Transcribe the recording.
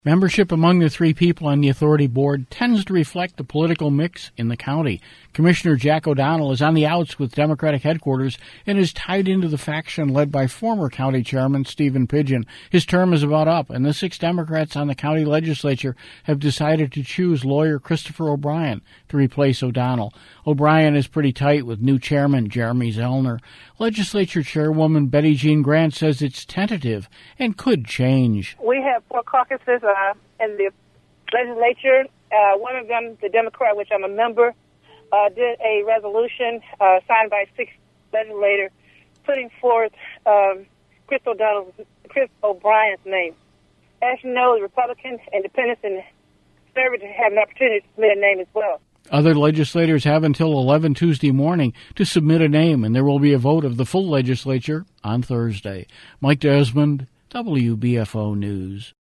Membership among the three people on the authority board tends to reflect the political mix in the county. Commissioner Jack O'Donnell is on the outs with Democratic headquarters and is tied into the faction led by former county chairman Stephen Pidgeon. His term is about up, and the 6 Democrats on the county legislature have decided to choose lawyer Christopher O'Brien to replace O'Donnell. O'Brien is pretty tight with new chairman Jeremy Zellner. Legislature chairwoman Betty Jean Grant says it's tentative and could change. We have 4 caucuses in the legislature. One of them, the Democrat, which I'm a member, did a resolution signed by 6 legislators putting forth Chris O'Brien's name. As you know, the Republicans, Independents, and Conservatives have an opportunity to submit a name as well. Other legislators have until 11 Tuesday morning to submit a name, and there will be a vote of the full legislature on Thursday. Mike Desmond, WBFO News.